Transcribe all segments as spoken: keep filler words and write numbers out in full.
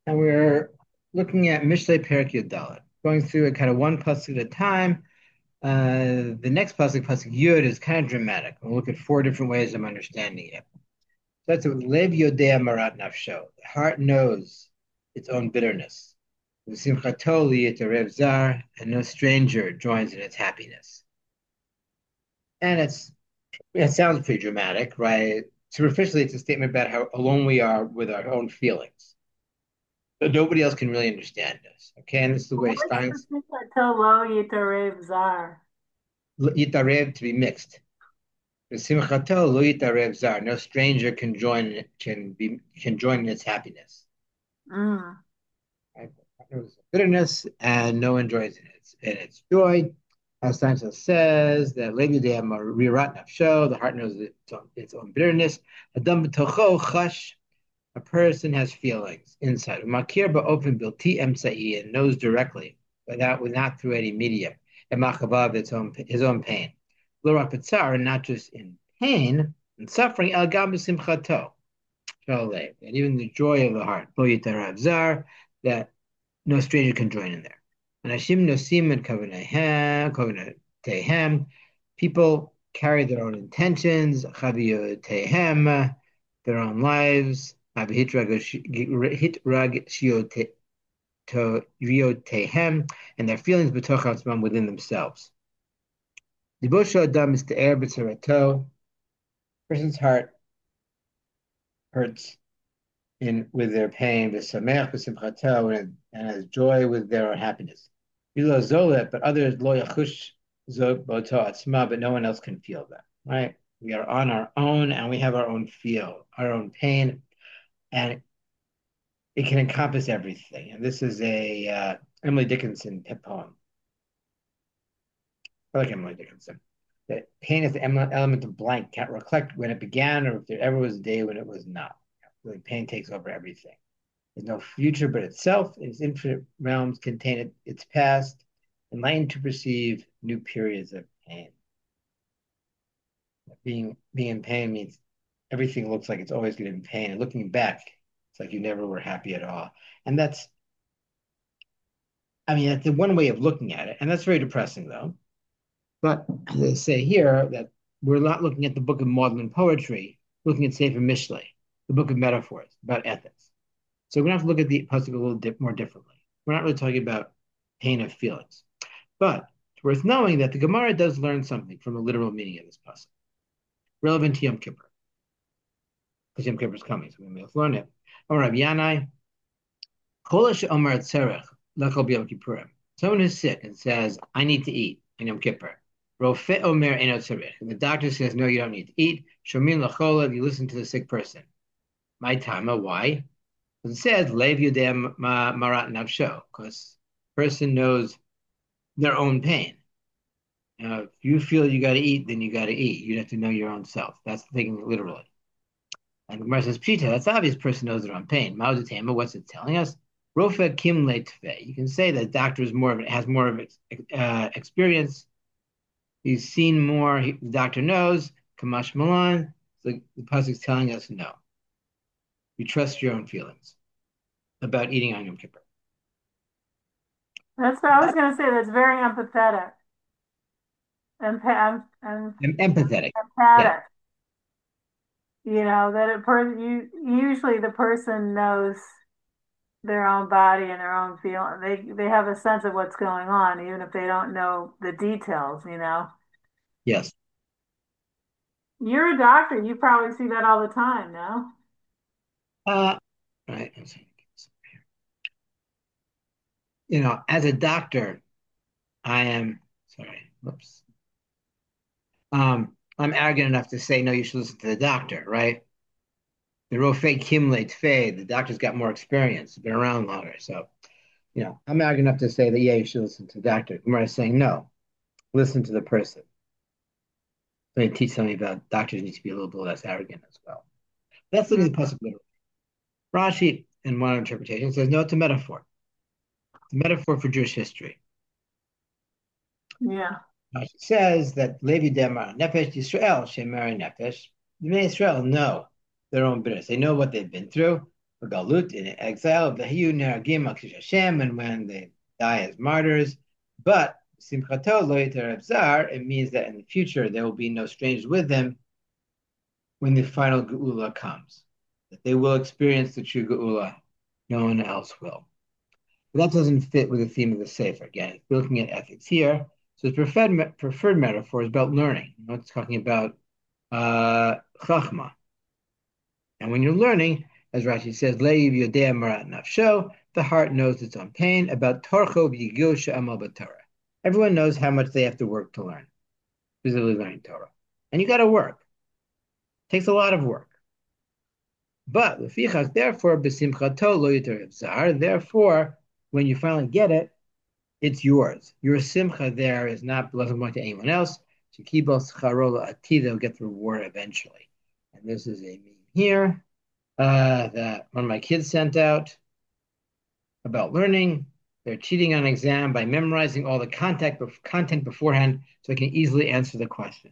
And we're looking at Mishlei Perek Yud Dalet, going through it kind of one pasuk at a time. Uh, the next pasuk, pasuk Yud, is kind of dramatic. We'll look at four different ways of understanding it. So that's what Lev Yodea Marat Nafsho. The heart knows its own bitterness. V'simchato liyitarev zar, and no stranger joins in its happiness. And it's it sounds pretty dramatic, right? Superficially, it's a statement about how alone we are with our own feelings. But nobody else can really understand us. Okay, and this is the way What's Stein the Simchato Lo Yitarev Zar? Yitarev to be mixed. V'simchato lo yitarev zar. No stranger can join can be can join in its happiness. Mm. Right? There's bitterness, and no one joins in its in its joy. As Steinfeld says that Levi de Rirat Nafsho, the heart knows its own, its own bitterness. Adam b'tocho chash. A person has feelings inside. Makir ba'open bilti emtsai, and knows directly, without not through any medium. And machavav, its own his own pain. Lo and not just in pain and suffering, el gam b'simchato. And even the joy of the heart. Lo yitarav zar, that no stranger can join in there. And Hashim nosim and kavanehem, people carry their own intentions, chaviyotehem, their own lives, hitragshiotehem, and their feelings betoch within themselves. Dibosho adam is the air b'tzarato. Person's heart hurts in with their pain, v'sameach b'simchato, and and has joy with their happiness. Ilo zolet, but others lo yachush zot boto atzma, but no one else can feel that. Right? We are on our own, and we have our own feel, our own pain, and it can encompass everything. And this is a uh, Emily Dickinson poem. I like Emily Dickinson. That pain is the element of blank, can't reflect when it began, or if there ever was a day when it was not. Really, pain takes over everything. There's no future but itself. Its infinite realms contain it, its past, enlightened to perceive new periods of pain. Being being in pain means everything looks like it's always going to be pain, and looking back, it's like you never were happy at all. And that's, I mean, that's the one way of looking at it, and that's very depressing, though. But as I say here, that we're not looking at the book of maudlin poetry, looking at Sefer Mishlei, the book of metaphors about ethics. So we're going to have to look at the pasuk a little dip more differently. We're not really talking about pain of feelings, but it's worth knowing that the Gemara does learn something from the literal meaning of this pasuk, relevant to Yom Kippur, because Yom Kippur is coming, so we may have to learn it. Or Rabbi Yanai, Omar Tzerech Lechol B'Yom Kippurim. Someone who's sick and says, "I need to eat" in Yom Kippur. Rofe Omer Eno Tzerech. And the doctor says, "No, you don't need to eat." Shomin Lachola, you listen to the sick person. My tama, why? It says, Lev Yudem Marat Navsho, because person knows their own pain. Now, if you feel you got to eat, then you got to eat. You have to know your own self. That's taking it literally. And the Gemara says, Pshita, that's obvious. Person knows their own pain. Ma'odatema, what's it telling us? Rofa Kim Leitve. You can say that doctor is more of it, has more of uh, experience. He's seen more. He, the doctor knows. Kamash Malan. The, the pasuk is telling us no. You trust your own feelings about eating on Yom Kippur. That's what I was going to say. That's very empathetic and and, and I'm empathetic. Yeah. emphatic. You know that a person you usually the person knows their own body and their own feeling. They they have a sense of what's going on, even if they don't know the details. You know, Yes. you're a doctor. You probably see that all the time. No? Uh, right. You know, as a doctor, I am sorry. Whoops. Um, I'm arrogant enough to say no. You should listen to the doctor, right? The Rofei Kimle Tfei, the doctor's got more experience, been around longer. So, you know, I'm arrogant enough to say that yeah, you should listen to the doctor. Gemara is saying no, listen to the person. They teach something about doctors need to be a little bit less arrogant as well. That's looking at the possibility. Rashi, in one interpretation, says no, it's a metaphor. It's a metaphor for Jewish history. Yeah. Rashi says that Levi Demar Nefesh Yisrael Shemari Nefesh. The men Israel know their own bitterness. They know what they've been through. Galut in exile, V'hiyu neragim al Hashem, and when they die as martyrs. But Simchato lo yiter zar, it means that in the future there will be no strangers with them when the final Geula comes. That they will experience the true Geula, no one else will. But that doesn't fit with the theme of the Sefer. Again, we're looking at ethics here. So its preferred, preferred metaphor is about learning. You know, it's talking about uh, chachma. And when you're learning, as Rashi says, Leiv yodea marat nafsho, the heart knows its own pain, about torcho v'yigil she'amal b'Torah. Everyone knows how much they have to work to learn, physically learning Torah. And you got to work. It takes a lot of work. But lefichach, therefore, b'simchato lo yiter zar, therefore, when you finally get it, it's yours. Your simcha there is not doesn't belong to anyone else. Shekibos charola ati, they'll get the reward eventually. And this is a meme here uh, that one of my kids sent out about learning. They're cheating on an exam by memorizing all the contact content beforehand so they can easily answer the questions.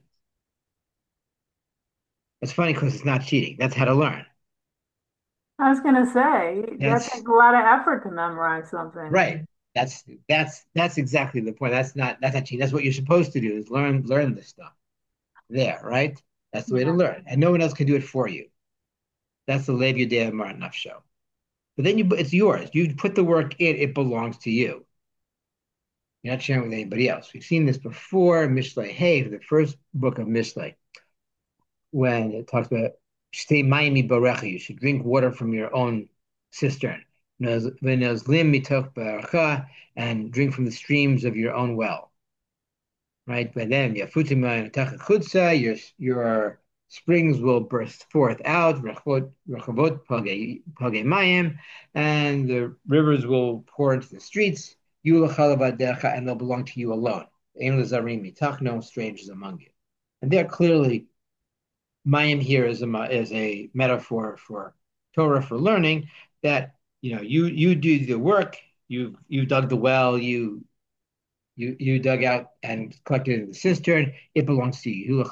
It's funny because it's not cheating. That's how to learn. I was gonna say that That's takes a lot of effort to memorize something. right. That's that's that's exactly the point. That's not that's not cheating. That's what you're supposed to do is learn learn this stuff. There, right? That's the way to Yeah. learn. And no one else can do it for you. That's the Lev Yodea Mar Nafsho. But then you it's yours. You put the work in, it belongs to you. You're not sharing with anybody else. We've seen this before, Mishlei Hey, the first book of Mishlei, when it talks about stay Miami Barecha, you should drink water from your own cistern. And drink from the streams of your own well. Right? By then, your your your springs will burst forth out, mayim, and the rivers will pour into the streets, and they'll belong to you alone. No strangers among you. And there clearly, mayim here is a is a metaphor for Torah for learning. That you know you you do the work, you you dug the well, you you you dug out and collected it in the cistern. It belongs to you.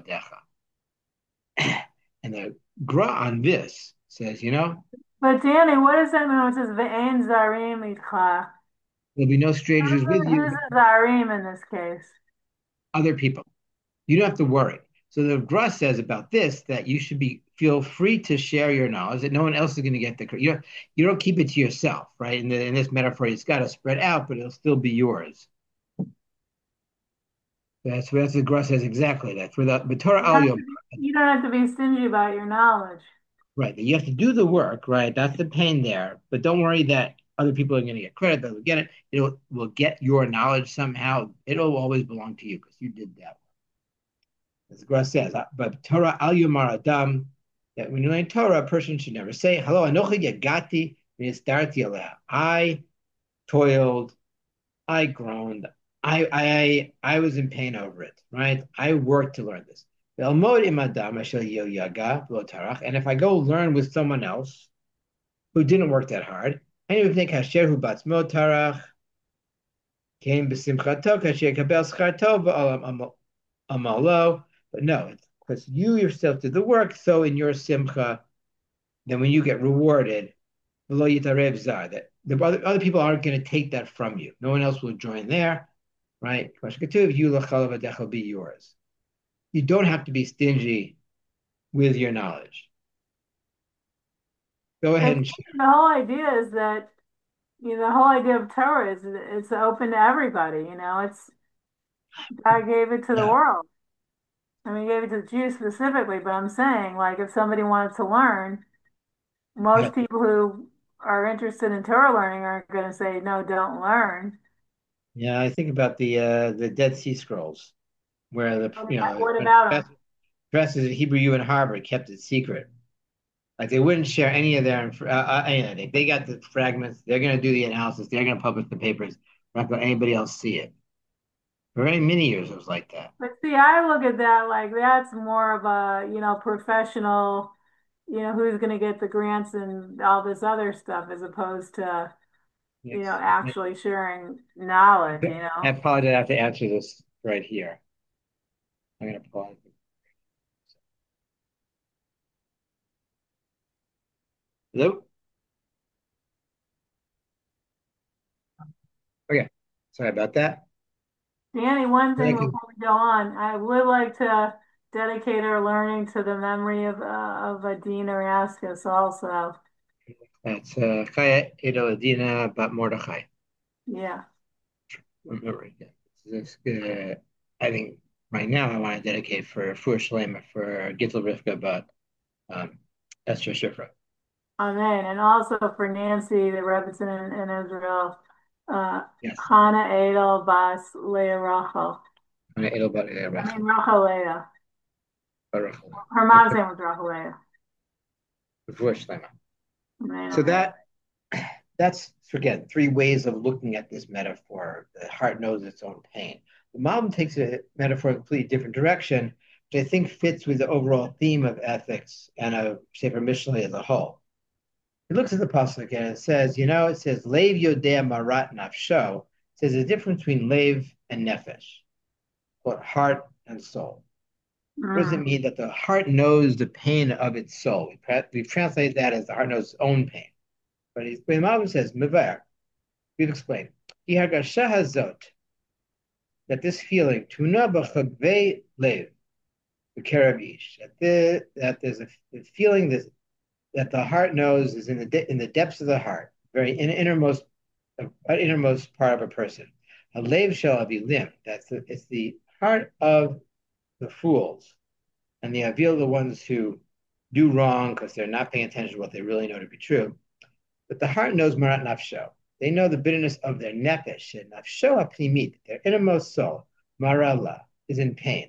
And the Gra on this says, you know, But Danny, what does that mean when it says ve'en zarim itcha? there'll be no strangers with you, Who's the zarim in this case? other people. You don't have to worry. So the Gra says about this that you should be feel free to share your knowledge, that no one else is going to get the credit. You don't, you don't keep it to yourself, right? In, the, in this metaphor, it's got to spread out, but it'll still be yours. That's that's the Gra says exactly that. For the but Torah You al don't have Yom, to be, you don't have to be stingy about your knowledge. right? You have to do the work, right? That's the pain there. But don't worry that other people are going to get credit. They'll get it. It will will get your knowledge somehow. It'll always belong to you because you did that. As the Gemara says, uh, but Torah al yomar adam, that when you learn Torah, a person should never say, "Hello, anochi yagati v'nistarti aleh." I toiled, I groaned, I I I was in pain over it. Right? I worked to learn this. Ve'almod im adam asher yo yaga v'lo tarach. And if I go learn with someone else who didn't work that hard, and you think hasher hu batzmo tarach came b'simchato kasher kabel scharto v'olam amalo. But no, it's because you yourself did the work. So in your simcha, then when you get rewarded, below yitarev zar, that the other, other people aren't going to take that from you. No one else will join there, right? You be yours. You don't have to be stingy with your knowledge. Go ahead It's, and share. the whole idea is that you know the whole idea of Torah is it's open to everybody. You know, it's God gave it to the Yeah, world. I mean, he gave it to the Jews specifically, but I'm saying like if somebody wanted to learn, yeah, most people who are interested in Torah learning are going to say no, don't learn. yeah. I think about the uh, the Dead Sea Scrolls, where the What you about, know what about them? professors at Hebrew U in Harvard kept it secret. Like they wouldn't share any of their uh, uh, anything. They got the fragments. They're going to do the analysis. They're going to publish the papers. We're not going to let anybody else see it. For many many years, it was like that. But see, I look at that like that's more of a, you know, professional, you know, who's going to get the grants and all this other stuff as opposed to, you know, It's, actually sharing knowledge, you I know. apologize. I have to answer this right here. I'm going to pause. Hello. Okay, sorry about that. Danny, one But I thing can, before we go on, I would like to dedicate our learning to the memory of uh, of Adina Raskus also. that's uh, Chaya Edeladina Bat Mordechai. Yeah. Remember, yeah. This, uh, I think right now I want to dedicate for Fur Shalema for Gittel Rivka, but um, Esther Shifra. Amen. And also for Nancy, the Rebbitzin in, in Israel, uh, Yes. Hannah Adel Bas Leah Rachel. On Edelbat I mean Rachel. Rachel Leah. Rachel. Her mom's Okay. name was Rachel Leah. Fur Shalema. Amen, So amen. that that's again three ways of looking at this metaphor. The heart knows its own pain. The Malbim takes a metaphor in a completely different direction, which I think fits with the overall theme of ethics and of Sefer Mishlei as a whole. He looks at the pasuk and it says, you know, it says Lev Yodea Marat Nafsho. It says the difference between Lev and Nefesh, but heart and soul. What does it Mm. mean that the heart knows the pain of its soul? We, we translate that as the heart knows its own pain. But he's, the Malbim says, Mevar, we've explained. Ihagasha hazot, that this feeling, tuna b'chagvei lev, b'keravish, that, the, that there's a, a feeling that, that the heart knows is in the de- in the depths of the heart, very in, innermost uh, innermost part of a person. A lev shall avilim, that's the, it's the heart of the fools and the avil, the ones who do wrong because they're not paying attention to what they really know to be true. But the heart knows marat nafsho. They know the bitterness of their nefesh, and nafsho apnimit, their innermost soul, marala, is in pain.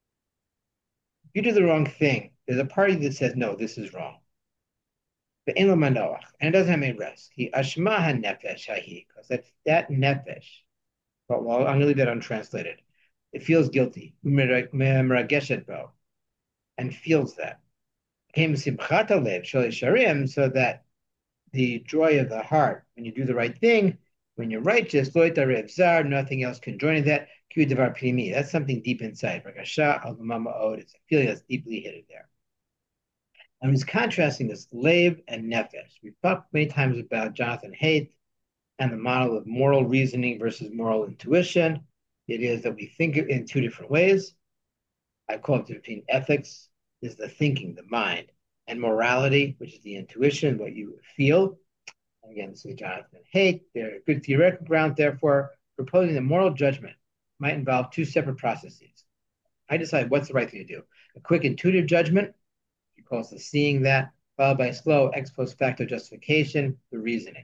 If you do the wrong thing, there's a party that says, no, this is wrong. But in manoach, and it doesn't have any rest. He ashma nefesh hahi, because that, that nefesh, but well, I'm going to leave that untranslated. It feels guilty, merageshet bo, and feels that. Came simchata lev sharim, so that the joy of the heart when you do the right thing, when you're righteous, nothing else can join in that. That's something deep inside. It's a feeling that's deeply hidden there. And he's contrasting this lave and nefesh. We've talked many times about Jonathan Haidt and the model of moral reasoning versus moral intuition. It is that we think in two different ways. I call it between ethics is the thinking, the mind, and morality, which is the intuition, what you feel. Again, this is Jonathan Haidt. There are good theoretical grounds, therefore, proposing that moral judgment might involve two separate processes. I decide what's the right thing to do. A quick intuitive judgment, he calls the seeing that, followed by slow ex post facto justification, the reasoning.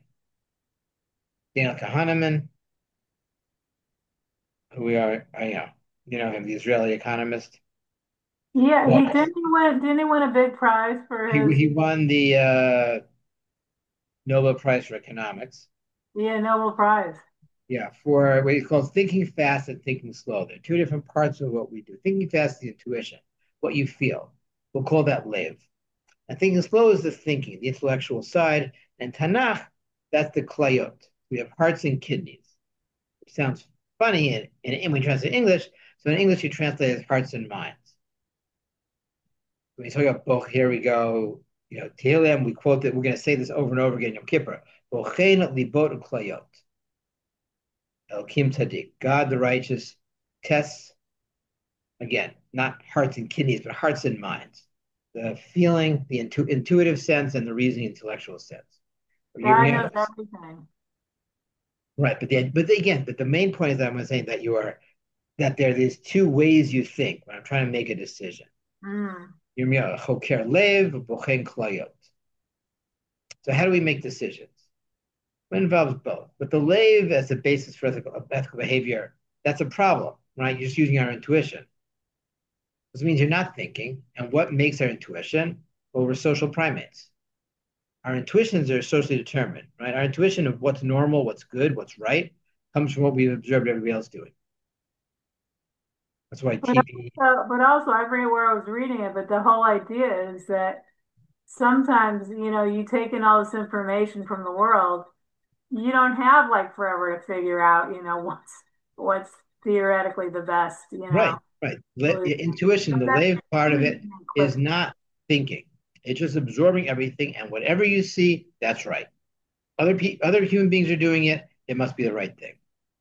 Daniel Kahneman, who we are, I know, you know him, the Israeli economist. Yeah, Well, he didn't he win didn't he win a big prize for he, his he won the uh, Nobel Prize for Economics. yeah, Nobel Prize. Yeah, for what he calls thinking fast and thinking slow. They're two different parts of what we do. Thinking fast is the intuition, what you feel. We'll call that live. And thinking slow is the thinking, the intellectual side. And Tanakh, that's the klayot. We have hearts and kidneys. It sounds funny in, in, in when you translate English. So in English, you translate it as hearts and minds. When you talk about Boch, here we go. You know, Tehillim, we quote that we're going to say this over and over again, Yom Kippur. Bochein libot klayot. Elkim Tzaddik, God the righteous, tests, again, not hearts and kidneys, but hearts and minds. The feeling, the intu- intuitive sense, and the reasoning, intellectual sense. Here we God have knows this. everything. Right, but then, but again, but the main point is that I'm saying that you are that there are these two ways you think when I'm trying to make a decision. Mm. Choker lev, bochen klayot. So how do we make decisions? It involves both. But the lave as a basis for ethical, ethical behavior, that's a problem, right? You're just using our intuition. This means you're not thinking. And what makes our intuition? Well, we're social primates. Our intuitions are socially determined, right? Our intuition of what's normal, what's good, what's right, comes from what we've observed everybody else doing. That's why But T V, also, but also, I forget where I was reading it, but the whole idea is that sometimes, you know, you take in all this information from the world, you don't have like forever to figure out, you know, what's what's theoretically the best, you know, right, right. solution. Intuition, But the that's lave part of it reasoning is quickly. not thinking. It's just absorbing everything, and whatever you see, that's right. Other pe- other human beings are doing it. It must be the right thing.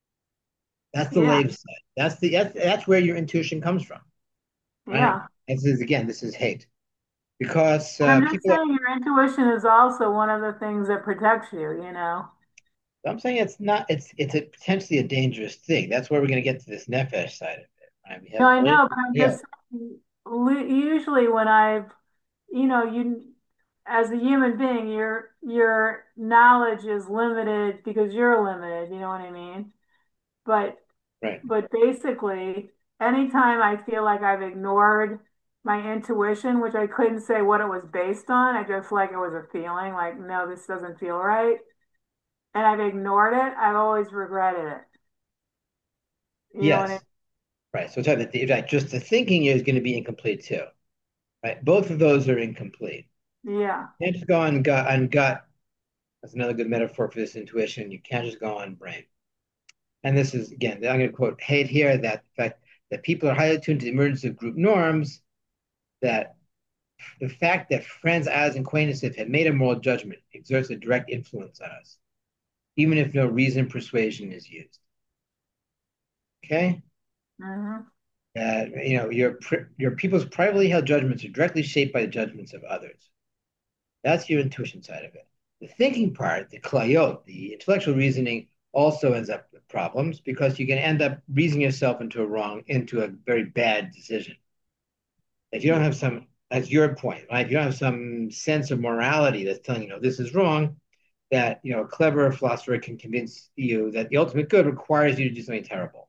That's the Yeah, lave side. That's the that's, that's where your intuition comes from, right? yeah. This is again, this is hate because uh, I'm just people are. saying your intuition is also one of the things that protects you, you know. I'm saying it's not. It's it's a potentially a dangerous thing. That's where we're going to get to this nefesh side of it. Right? We No, have I very know, but I'm yeah, just saying, lu- usually when I've, you know, you as a human being, your your knowledge is limited because you're limited, you know what I mean? But right. but basically, anytime I feel like I've ignored my intuition, which I couldn't say what it was based on, I just like it was a feeling like, no, this doesn't feel right. And I've ignored it, I've always regretted it. You know what I Yes, right. So it's either the, right, just the thinking is going to be incomplete too, right? Both of those are incomplete. mean? Yeah. You can't just go on gut on gut. That's another good metaphor for this intuition. You can't just go on brain. And this is again, I'm going to quote Haidt here that the fact that people are highly attuned to the emergence of group norms, that the fact that friends, allies, and acquaintances have made a moral judgment exerts a direct influence on us, even if no reason persuasion is used. Okay? Hmm. That you know, your your people's privately held judgments are directly shaped by the judgments of others. That's your intuition side of it. The thinking part, the klayot, the intellectual reasoning, also ends up with problems because you can end up reasoning yourself into a wrong, into a very bad decision. If you don't have some, that's your point, right? If you don't have some sense of morality that's telling you, know, this is wrong, that you know, a clever philosopher can convince you that the ultimate good requires you to do something terrible.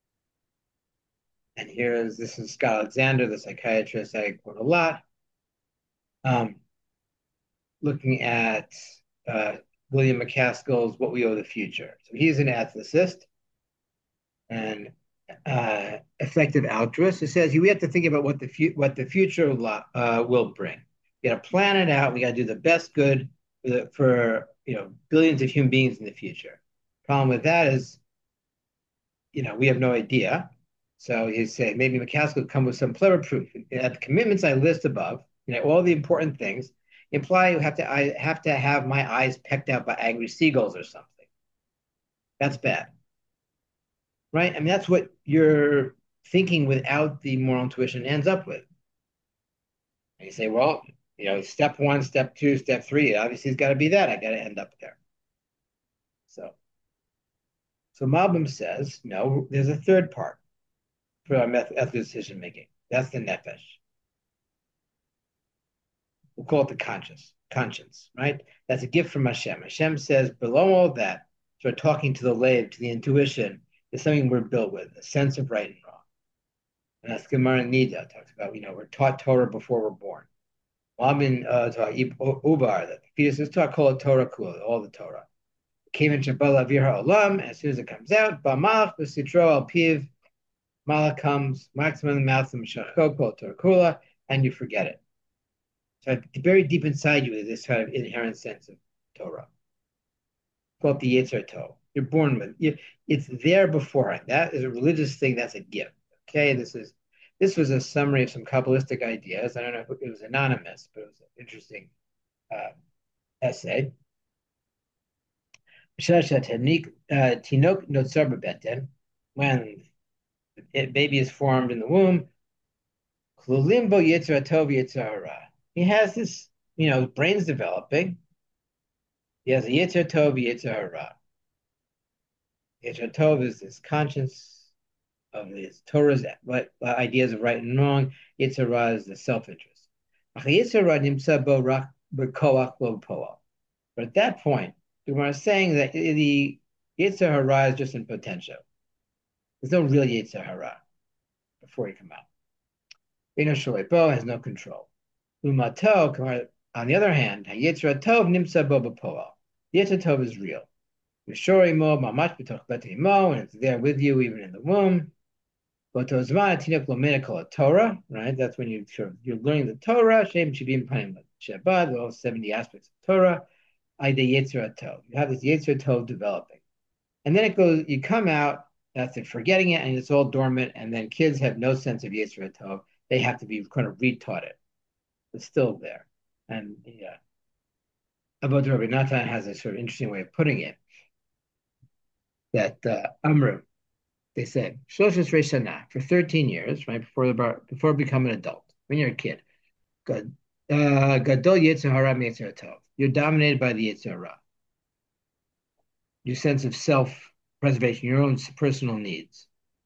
And here's this is Scott Alexander, the psychiatrist I quote a lot, um, looking at uh, William McCaskill's "What We Owe the Future." So he's an ethicist and uh, effective altruist. It says we have to think about what the fu- what the future uh, will bring. We got to plan it out. We got to do the best good for, the, for you know billions of human beings in the future. Problem with that is, you know, we have no idea. So he say maybe McCaskill could come with some clever proof that the commitments I list above, you know, all the important things imply you have to I have to have my eyes pecked out by angry seagulls or something. That's bad, right? I mean, that's what your thinking without the moral intuition ends up with. And you say, well, you know, step one, step two, step three, obviously it's got to be that. I got to end up there. So, so Malbim says, no, there's a third part for our ethical decision making. That's the nefesh. We'll call it the conscious, conscience, right? That's a gift from Hashem. Hashem says, below all that, sort of talking to the lave, to the intuition, is something we're built with, a sense of right and wrong. And that's Gemara Nida talks about, you know, we're taught Torah before we're born. Lamin uh, Ubar, that the fetus is taught called Torah Kula, all the Torah. Came in Shabbat Avir Olam, as soon as it comes out, Bamach, Sitro, Al Piv, Malach comes, marks him in the mouth, and Meshachko, called Torah Kula, and you forget it. So very deep inside you is this kind of inherent sense of Torah. Called the Yetzer Tov. You're born with it. It's there beforehand. That is a religious thing. That's a gift. Okay, this is this was a summary of some Kabbalistic ideas. I don't know if it was anonymous, but it was an interesting uh, essay. Tinok notzar bebeten, when the baby is formed in the womb, klulimbo Yetzer Tov Yetzer Hara. He has this, you know, brain's developing. He has a Yetzer Tov, Yetzer Hara. Yetzer Tov is this conscience of his Torah's what, uh, ideas of right and wrong. Yetzer Hara is the self-interest. But at that point, we are saying that the Yetzer Hara is just in potential. There's no real Yetzer Hara before he come out. Eno Sholepo has no control. Umato, on the other hand, Yetzer Tov Nimsa Bo B'Poel. Yetzer Tov is real. Yeshorimo mamash b'toch betimo, and it's there with you even in the womb. Botozman tinok lomena kol Torah, right? That's when you sort of, you're learning the Torah. Shem shivim panim Shabbat, all seventy aspects of Torah. Ide Yetzer Tov. You have this Yetzer Tov developing, and then it goes. You come out. That's it, forgetting it, and it's all dormant. And then kids have no sense of Yetzer Tov. They have to be kind of retaught it. It's still there, and yeah. About Rabbi Natan has a sort of interesting way of putting it that uh, Amru, They say Shloshis Reishana for thirteen years, right before the bar, before becoming an adult. When you're a kid, Gad- uh, Gadol Yetzer Hara Yetzer Tov. You're dominated by the Yetzer Hara, your sense of self-preservation, your own personal needs.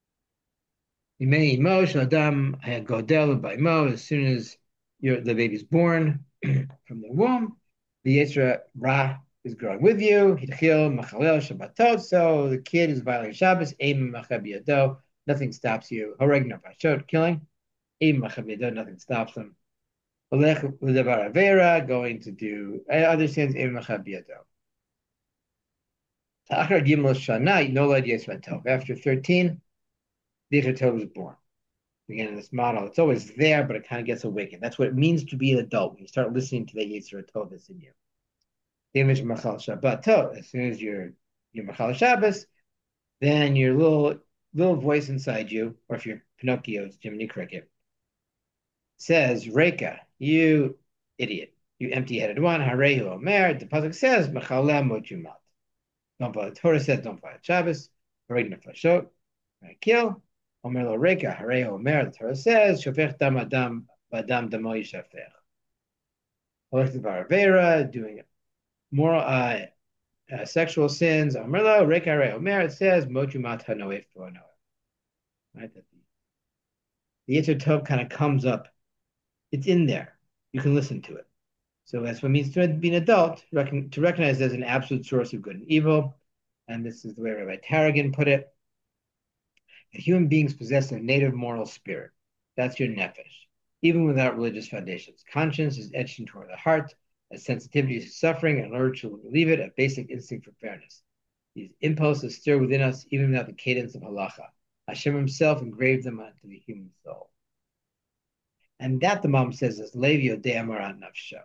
Adam Godel by Mo. As soon as you're, the baby's born from the womb, the Yetzer Ra is growing with you. Hitchil Machalel Shabbatot. So the kid is violating Shabbos. Aim Machabiyado. Nothing stops you. Horeg Nafashot. Killing. Aim Machabiyado. Nothing stops them. Olech Udabar Avera. Going to do other sins. Aim Machabiyado. Ta'achar Gimel Shana. Nolad Yisrael Tov. After thirteen, the Yetzer Tov is born. Again, in this model, it's always there, but it kind of gets awakened. That's what it means to be an adult when you start listening to the Yetzer Tov that's in you. The image of Machal Shabbat Tov. As soon as you're you're Machal Shabbos, then your little little voice inside you, or if you're Pinocchio's Jiminy Cricket, says, "Reka, you idiot, you empty-headed one." Harehu Omer. The pasuk says, "Machaleh mochumat." Don't follow. The Torah says, "Don't follow Shabbos." Hareg nefashot. Kill. Omer lo reka, harei omer, the Torah says, shofech dam adam, badam damo yishafech. Collective baravera, doing moral, uh, uh, sexual sins. Omer lo reka, harei omer, it says, mochu mat hanoef to right? That the, the Yetzer Tov kind of comes up. It's in there. You can listen to it. So that's what it means to be an adult, to recognize there's an absolute source of good and evil. And this is the way Rabbi Tarragon put it. Human beings possess a native moral spirit. That's your nefesh, even without religious foundations. Conscience is etched into the heart, a sensitivity to suffering, and in order to relieve it, a basic instinct for fairness. These impulses stir within us, even without the cadence of halacha. Hashem himself engraved them onto the human soul. And that, the mom says, is Lev Yodei Amarat Nafsho.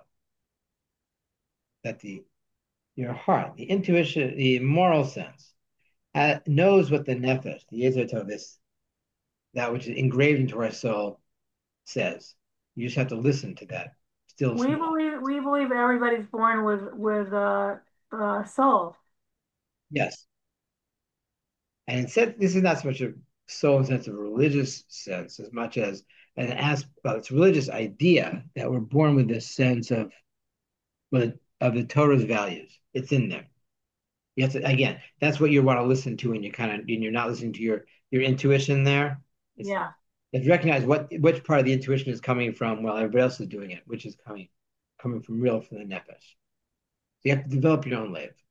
That the your heart, the intuition, the moral sense, uh, knows what the nefesh, the Yetzer Tov, is, that which is engraved into our soul, says. You just have to listen to that still We small. believe we believe everybody's born with with a uh, uh, soul. Yes. And instead, this is not so much a soul in the sense of a religious sense as much as an aspect, well, it's a religious idea that we're born with this sense of of the Torah's values. It's in there. You have to, again, that's what you want to listen to when you kind of, when you're not listening to your your intuition there. It's, Yeah. it's recognize what which part of the intuition is coming from while everybody else is doing it, which is coming coming from real from the nefesh. So you have to develop your own life.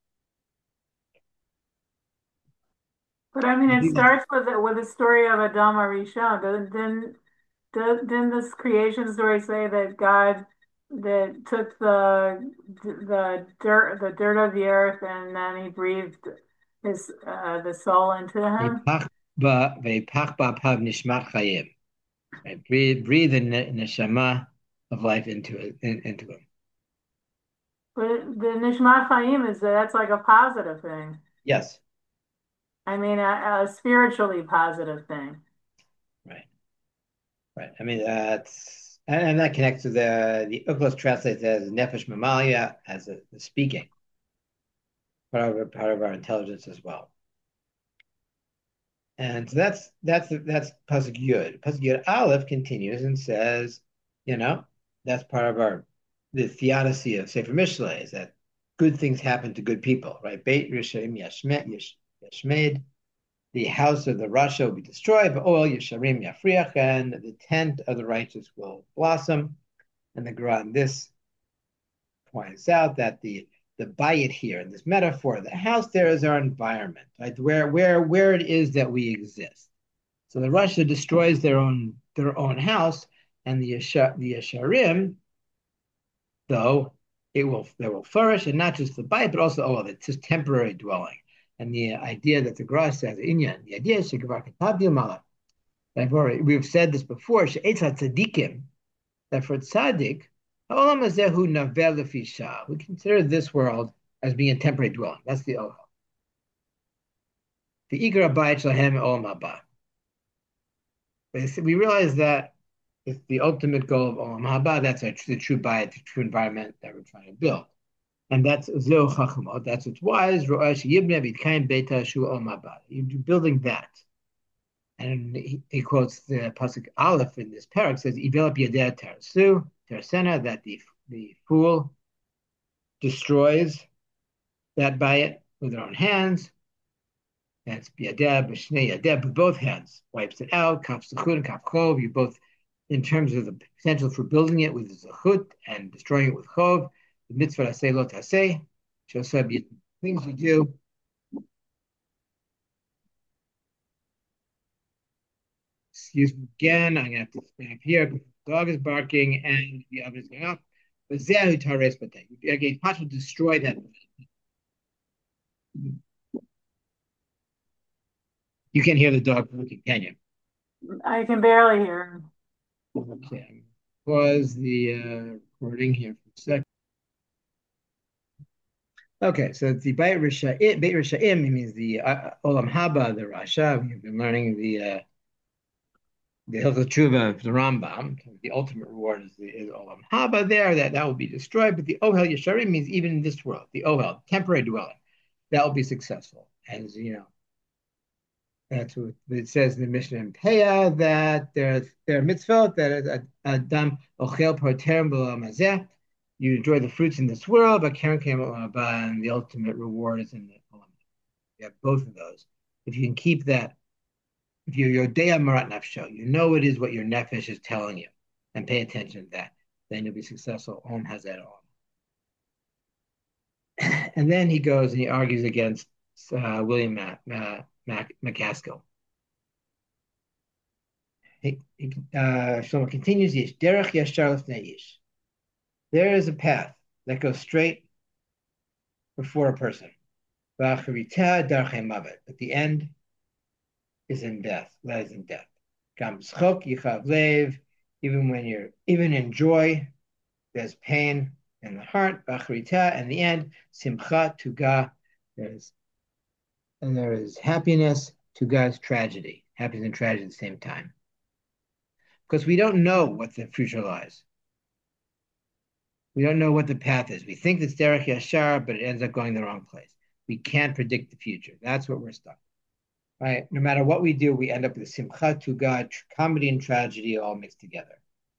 But I mean, I it think that's starts with with the story of Adam Arishon. Didn't didn't didn't this creation story say that God that took the the dirt the dirt of the earth and then he breathed his uh, the soul into him? Ve'ipach ba ve'ipach ba'apav nishmat chayim. Right? Breathe, breathe the neshama of life into it, in, into him. But the Nishmat Chaim is that's like a positive thing. Yes, I mean, a, a spiritually positive thing. right, right. I mean that's and, and that connects to the the Uklos translates as nefesh mamalia as a, the speaking part of our, part of our intelligence as well. And so that's that's that's pasuk yud. Pasuk yud aleph continues and says, you know, that's part of our the theodicy of Sefer Mishlei is that good things happen to good people, right? Beit Risharim Yashmed Yashmed, the house of the Rasha will be destroyed, but oil Yesharim Yafriach, and the tent of the righteous will blossom. And the Quran this points out that the the bayit here in this metaphor, the house there is our environment, right? Where where where it is that we exist. So the Rasha destroys their own their own house, and the Yeshar, the Yesharim, though it will they will flourish, and not just the bayit, but also oh, it's just temporary dwelling. And the idea that the Gra says, Inyan, the idea is that I've already we've said this before, tzadikim, that for tzaddik, we consider this world as being a temporary dwelling. That's the ohel. The ikar abayit shalahem olam haba. We realize that it's the ultimate goal of olam haba. That's our, the true bayit, the true environment that we're trying to build. And that's zeu chachmot. That's what's wise. You're building that. And he, he quotes the pasuk Aleph in this parak says, "Ivelap yadeh tarasu terasena," that the the fool destroys that by it with their own hands. That's biyadeh, b'shnei yadeh, with both hands, wipes it out. Kaf zechut and kaf chov. You both, in terms of the potential for building it with zechut and destroying it with chov. The mitzvah aseh lo taseh, shoseh things you do. Excuse me again. I'm gonna have to stand here. The dog is barking and the oven is going up. But zehu tares bateh. Again, possible to destroy that. You can't hear the dog barking, can you? I can barely hear him. Okay. Pause the uh, recording here for a second. Okay, so the Beit Risha'im, Beit Risha'im means the uh, Olam Haba, the Rasha. We've been learning the uh, the Hilchot Tshuva of the Rambam. The ultimate reward is the is Olam Haba there, that that will be destroyed. But the Ohel Yesharim means even in this world, the Ohel, temporary dwelling, that will be successful. And, you know, that's what it says in the Mishnah in Peah, that there, there are mitzvot, that is Adam Ochel Parterem B'Olam Hazeh. You enjoy the fruits in this world, but Karen came and the ultimate reward is in the Olam. You have both of those. If you can keep that, if you're your Dea Marat Nafsho, you know it is what your nefesh is telling you, and pay attention to that, then you'll be successful. Om has that all. And then he goes and he argues against uh, William Mac, uh, Mac, McCaskill. He, he, uh, Shlomo continues, Yish derech yashar lefnei ish. There is a path that goes straight before a person. But the end is in death, lies in death. Even when you're, even in joy, there's pain in the heart. And the end, simcha tuga, there's, and there is happiness, tuga's tragedy, happiness and tragedy at the same time. Because we don't know what the future lies. We don't know what the path is. We think it's derech yashar, but it ends up going the wrong place. We can't predict the future. That's what we're stuck. Right? No matter what we do, we end up with a simcha to God, comedy and tragedy all mixed together.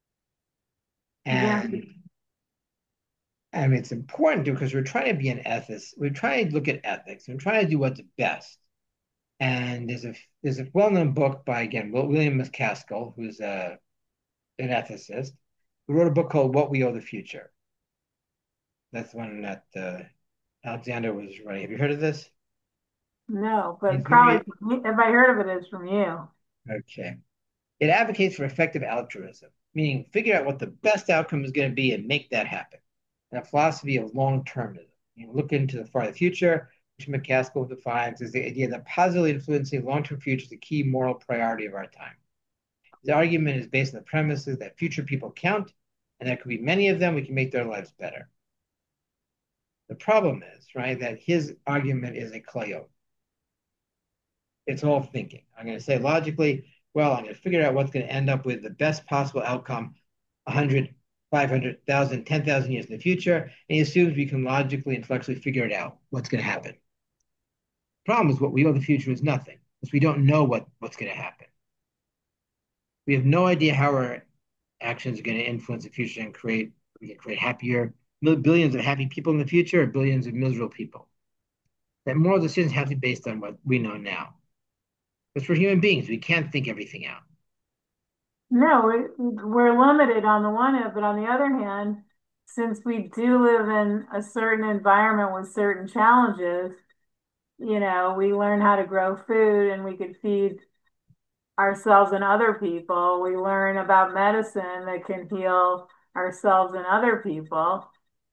Yeah. And I mean, it's important to, because we're trying to be an ethicist. We're trying to look at ethics. We're trying to do what's best. And there's a there's a well-known book by, again, William McCaskill, who's a, an ethicist, who wrote a book called What We Owe the Future. That's the one that uh, Alexander was writing. Have you heard of this? No, but He's probably very if I heard of it, it's from you. okay. It advocates for effective altruism, meaning figure out what the best outcome is going to be and make that happen. And a philosophy of long-termism. You know, look into the far future, which McCaskill defines as the idea that positively influencing long-term future is the key moral priority of our time. His argument is based on the premises that future people count, and there could be many of them. We can make their lives better. The problem is, right, that his argument is a klayo. It's all thinking. I'm going to say logically, well, I'm going to figure out what's going to end up with the best possible outcome one hundred, five hundred, one thousand, ten thousand years in the future. And he assumes we can logically and flexibly figure it out, what's going to happen. The problem is what we know the future is nothing, because we don't know what, what's going to happen. We have no idea how our actions are going to influence the future and create, we can create happier, billions of happy people in the future or billions of miserable people. That moral decisions have to be based on what we know now. Because we're human beings, we can't think everything out. No, we, we're limited on the one hand, but on the other hand, since we do live in a certain environment with certain challenges, you know, we learn how to grow food and we could feed ourselves and other people. We learn about medicine that can heal ourselves and other people.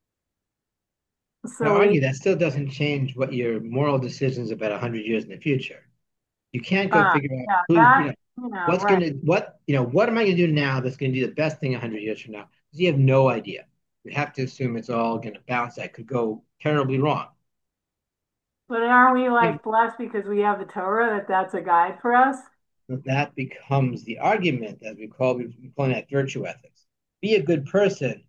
Now, So we, argue that still doesn't change what your moral decisions about one hundred years in the future. You can't go uh, figure out yeah, who's, you that, know, you know, what's right. going to, what, you know, what am I going to do now that's going to do the best thing one hundred years from now? Because you have no idea. You have to assume it's all going to bounce. That could go terribly wrong. But aren't we If like blessed because we have the Torah that that's a guide for us? that becomes the argument, as we call, we call that virtue ethics. Be a good person,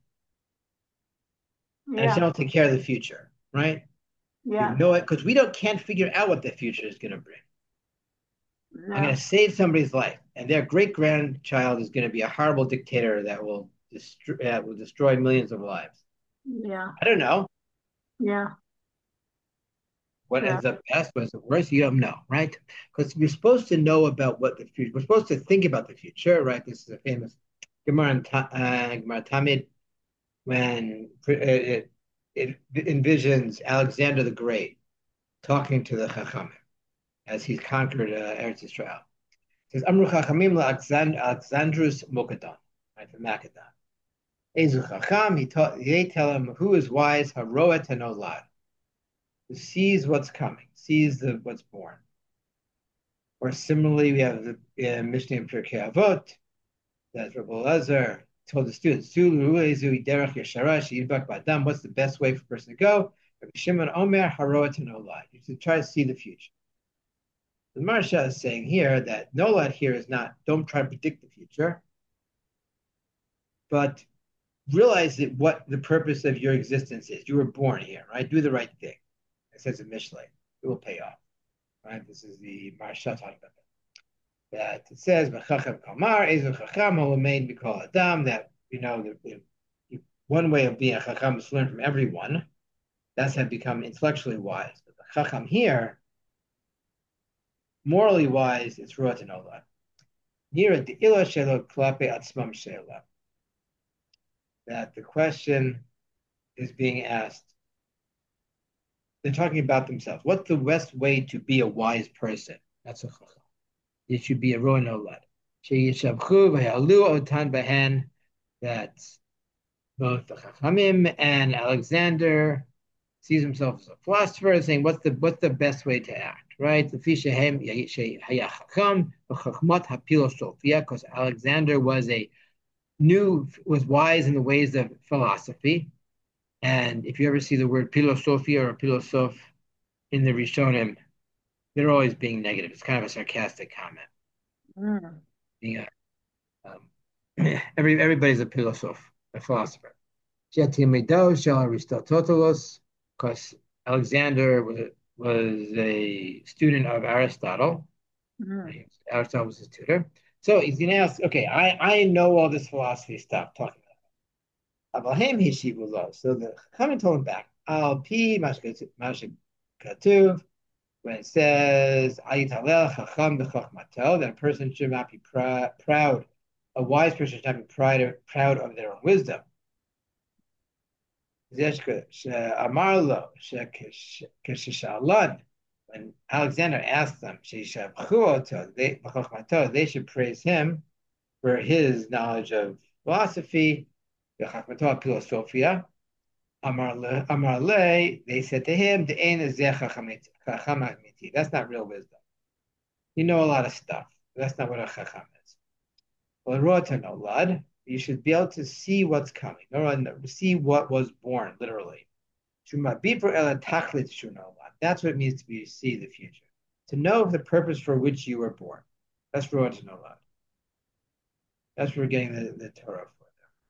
and Yeah, Hashem will take care of the future, right? You yeah. know it, because we don't can't figure out what the future is going to bring. I'm going No. to save somebody's life, and their great grandchild is going to be a horrible dictator that will destroy uh, will destroy millions of lives. Yeah. I don't know Yeah. what Yeah. ends up best, what's the worst. You don't know, right? Because we're supposed to know about what the future. We're supposed to think about the future, right? This is a famous Gemara in Ta- uh, Gemara Tamid when it, it, it envisions Alexander the Great talking to the Chachamim as he's conquered uh, Eretz Israel. It says, Amru Chachamim Alexandrus Mokadon, right, from Macedon. Ezu Chacham, he taught, they tell him, who is wise, Haroa Tenolad, who sees what's coming, sees the, what's born. Or similarly, we have the uh, Mishnah in Pirkei Avot, that Rabbi Elazar told the students, what's the best way for a person to go? Rabbi Shimon Omer, Haroa Tenolad. You should try to see the future. The Marsha is saying here that Nolad here is not, don't try to predict the future, but realize that what the purpose of your existence is. You were born here, right? Do the right thing. It says in Mishlei. It will pay off, right? This is the Marsha talking about that. That it says, "B'chacham kamar ezu chacham holamein b'kol adam." That you know, the, the, one way of being a chacham is to learn from everyone. That's how to become intellectually wise. But the chacham here, morally wise, it's ruat and olah. Nira the ilah shelo klape atzmam shela. That the question is being asked. They're talking about themselves. What's the best way to be a wise person? That's a chacham. It should be a roan olad. Sheyishavchu v'yalu otan behen. That both the chachamim and Alexander sees himself as a philosopher, saying what's the what's the best way to act, right? The fishahem hayachacham v'chachmat hapilosophia, because Alexander was a knew was wise in the ways of philosophy. And if you ever see the word philosophia or philosoph in the Rishonim, they're always being negative. It's kind of a sarcastic comment. Mm. Being a, um, every everybody's a philosoph, a philosopher. Aristotelos, because Alexander was, was a student of Aristotle. Mm. Aristotle was his tutor. So he's going to ask, okay, I, I know all this philosophy stuff, talking about Abraham Hishivulo. So the comment told him back, Al Pi Mashikatuv, when it says, Ayitalel Chacham B'Chachmato, that a person should not be pr- proud, a wise person should not be proud, proud of their own wisdom. Amarlo, when Alexander asked them, they, they should praise him for his knowledge of philosophy, philosophia. Amarle, they said to him, that's not real wisdom. You know a lot of stuff. That's not what a chacham is. Well, you should be able to see what's coming, see what was born, literally. That's what it means to be see the future. To know the purpose for which you were born. That's Roat Nolad. That's where we're getting the, the Torah for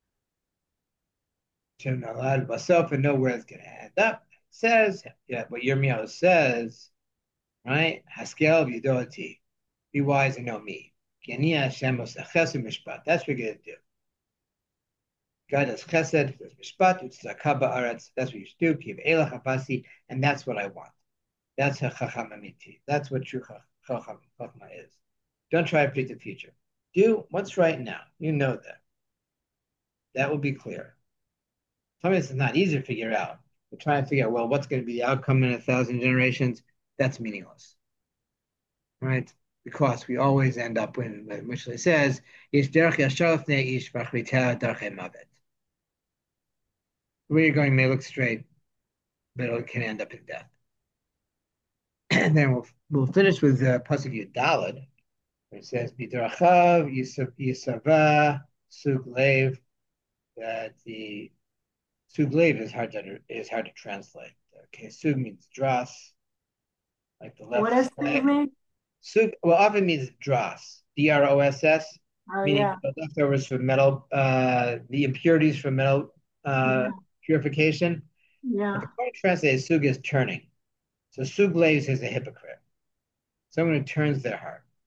them. Nolad myself and know where it's going to end up. It says, yeah, what Yirmiyahu says, right? Haskel v'yidolati. Be wise and know me. That's what we're going to do. God does chesed, does mishpat, utzedakah ba'aretz. That's what you should do. Kiv elach habasi, and that's what I want. That's a chacham amiti. That's what true chacham chachma is. Don't try to predict the future. Do what's right now. You know that. That will be clear. Something that's not easy to figure out. We're trying to figure out, well, what's going to be the outcome in a thousand generations? That's meaningless, right? Because we always end up when, when Mishlei says, "Ish derech yashar lefnei ish v'achritah darchei mavet." Where you're going may look straight, but it can end up in death. And then we'll we'll finish with uh, pasuk Yudalad, where it says Bidrachav Yisava Suglev. That the Suglev is hard to is hard to translate. Okay, Sug means dross, like the What left does food side. mean? Sug well often means dross, D R O S S, Oh meaning yeah, the leftovers from metal, uh, the impurities from metal uh, yeah, purification. But yeah. the point translated is Sug is turning. So Suglev is a hypocrite, someone who turns their heart.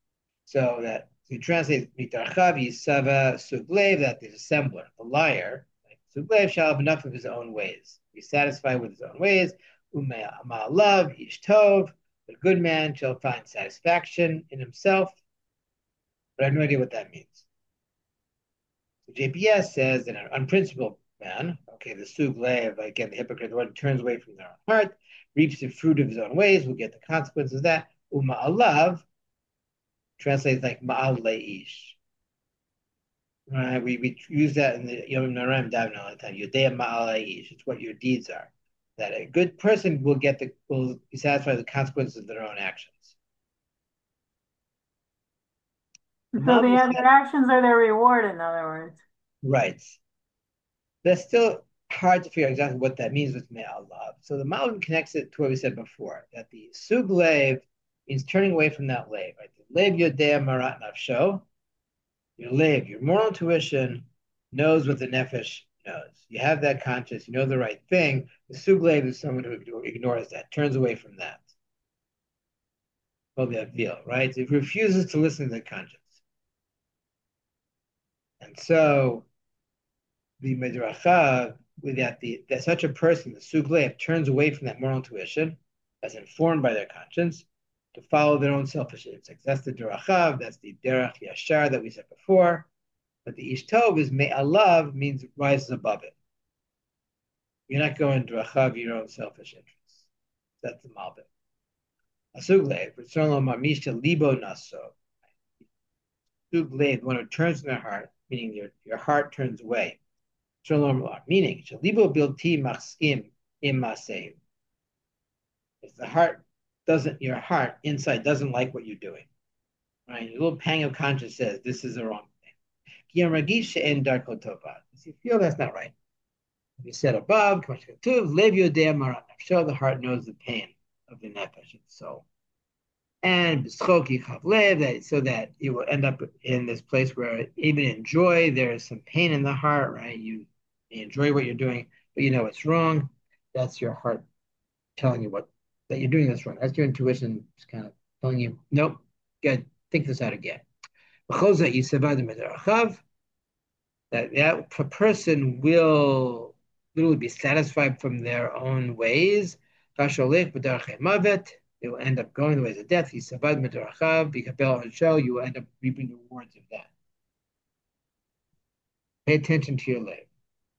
So that to translate mitarchav yisava suglev, that the assembler, the liar, like, suglev shall have enough of his own ways, be satisfied with his own ways. Uma'alav ish tov, the good man shall find satisfaction in himself, but I have no idea what that means. So J P S says that an unprincipled man, okay, the suglev, again, the hypocrite, the one who turns away from their own heart, reaps the fruit of his own ways, will get the consequences of that. Uma'alav translates like ma'al leish. Right? We, we use that in the Yom Noraim Daven all the time. Yodea ma'alaish. It's what your deeds are. That a good person will get the will be satisfied with the consequences of their own actions. The So the, Malbim their said, actions are their reward, in other words. right. That's still hard to figure out exactly what that means with me'al love. So the Malbim connects it to what we said before, that the sug lev means turning away from that lev. Right? The lev yodea marat nafsho. Your lev, your moral intuition, knows what the nefesh knows. You have that conscience, you know the right thing. The suglev is someone who ignores that, turns away from that. Feel, right? It refuses to listen to the conscience. And so the midracha, with that, the, that such a person, the suglev, turns away from that moral intuition, as informed by their conscience, to follow their own selfish instincts. That's the derachav, that's the derech yashar that we said before. But the ish tov is me'alav, means rises above it. You're not going to achav your own selfish interests. That's the malbim. Asuglev, Ritzono mamisha libo naso. Suglev, one who turns from their heart, meaning your, your heart turns away. Shalom, meaning libo bilti machskim imaseim. If the heart doesn't, your heart inside doesn't like what you're doing. Right? Your little pang of conscience says this is the wrong thing. If you feel that's not right, we said above, live your day marat. Show the heart knows the pain of the nefesh, its soul. And so that you will end up in this place where even in joy, there is some pain in the heart, right? You, you enjoy what you're doing, but you know it's wrong. That's your heart telling you what that you're doing this wrong. That's your intuition just kind of telling you, nope, good, think this out again. That that person will literally be satisfied from their own ways. They will end up going the ways of death. You will end up reaping the rewards of that. Pay attention to your leg.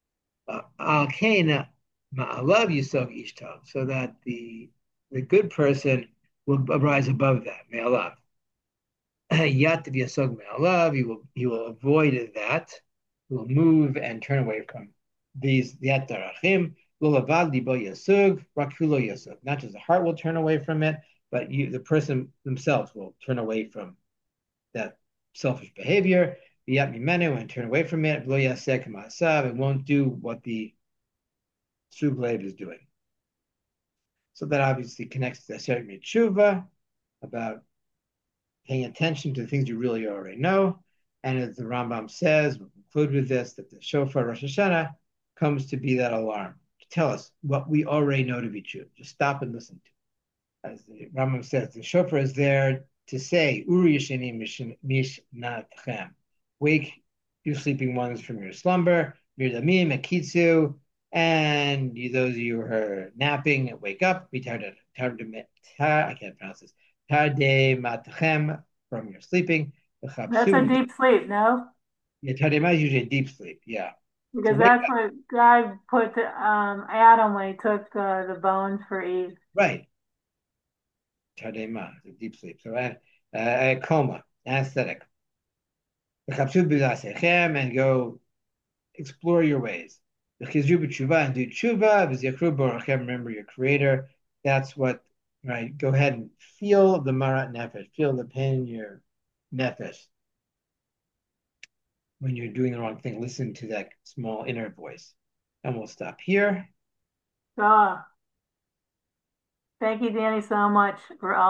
So that the the good person will rise above that. Me'alav. Yat v'yasog me'alav. You will you will avoid that. You will move and turn away from these yat darachim. L'olavad libo yasug. Rakulo yasug. Not just the heart will turn away from it, but you, the person themselves, will turn away from that selfish behavior. Yat mimenu, and turn away from it. Lo yasek ma'asav. It won't do what the suglev is doing. So that obviously connects to Aseret Tshuva about paying attention to the things you really already know. And as the Rambam says, we'll conclude with this, that the shofar Rosh Hashanah comes to be that alarm, to tell us what we already know to be true. Just stop and listen to it. As the Rambam says, the shofar is there to say, Uri Yesheni Mishnatchem. Wake you sleeping ones from your slumber, Mirdamim, Akitsu, and you, those of you who are napping, wake up. I can't pronounce this. Tarde matchem, from your sleeping. That's a deep sleep, no? Yeah, tardema is usually a deep sleep. Yeah. So Because wake that's up. what God put to, um, Adam when he took uh, the bones for Eve. Right. Tardema, a deep sleep. So uh, uh, coma, anesthetic. And go explore your ways. And do tshuva, remember your creator. That's what, right? Go ahead and feel the marat nefesh, feel the pain in your nefesh when you're doing the wrong thing. Listen to that small inner voice. And we'll stop here. Ah, thank you, Danny, so much for all.